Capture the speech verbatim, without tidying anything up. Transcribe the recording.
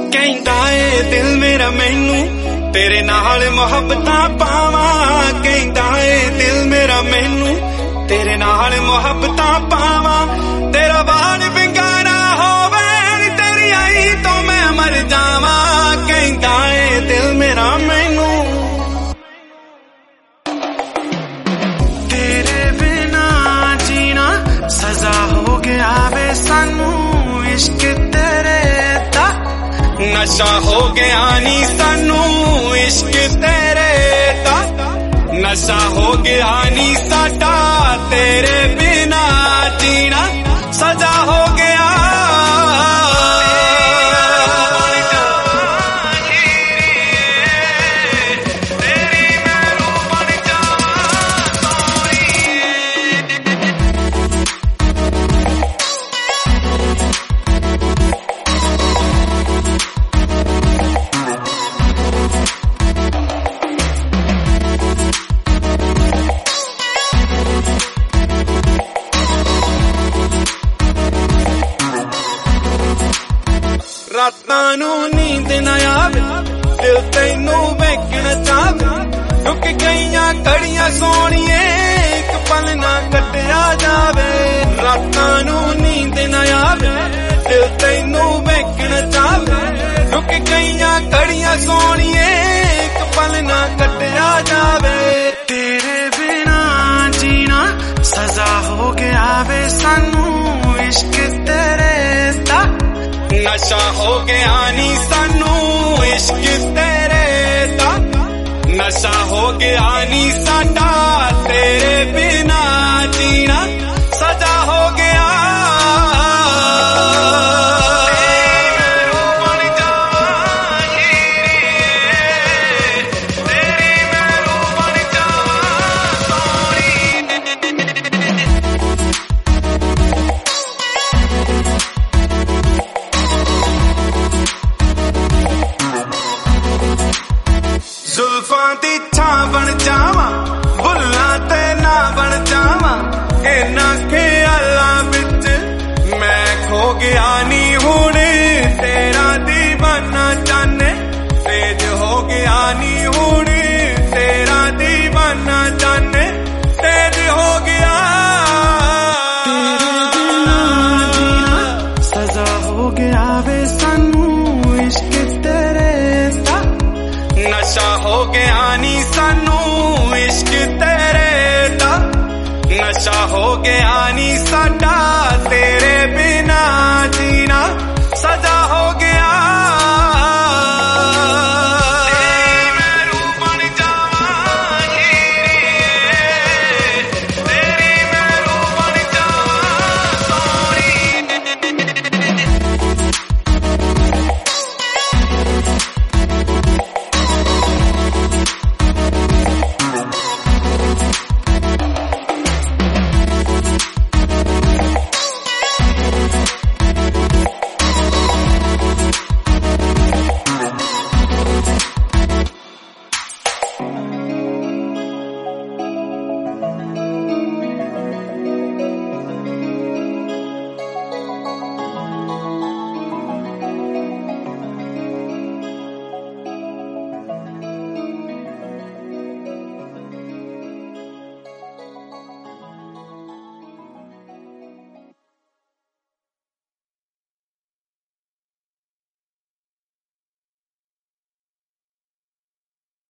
कहता है दिल मेरा मैनू तेरे नाल मुहब्बतां पावां। कहता है दिल मेरा मैनू तेरे नाल मुहब्बतां पावां। तेरा बाल बिंगारा होवे तेरी आई तो मैं मर जावां। कहता है दिल मेरा मैनू तेरे बिना जीना सजा हो गया वे सानू। इश्क तेरे दा नशा हो गया नी सानू। इश्क तेरे दा नशा हो गया नी साडा। तेरे बिना जीना सजा हो गया। रातां नूं नींद ना आवे दिल तैनू वेखना चाहे। रुक गईयां घड़ियां सोहणीए एक पल ना कटिया जावे। रातां नूं नींद ना आवे दिल तैनू वेखना चाहे। रुक गईयां घड़ियां सोहणीए एक पल ना कटिया जावे। तेरे बिना जीना सजा हो गया वे सानू। इश्क तेरे दा नशा हो गया नी सानू। इश्क तेरे दा नशा हो गया नी साडा। तेरे बिना जीना सजा हो गया। जुल्फां दी छां बन जावां बुल्लां ते ना बन जावां। इन्हां ख्यालां विच मैं खो गया नी हुण। तेरा दीवाना जाने तेज हो गया नी हुण। तेरा दीवाना जाने तेज हो गया। तेरे बिना जीना सजा हो गया वे सानू। इश्क तेरे दा नशा हो गया नी सानू। इश्क तेरे दा नशा हो गया नी साडा। तेरे बिना जीना सजा हो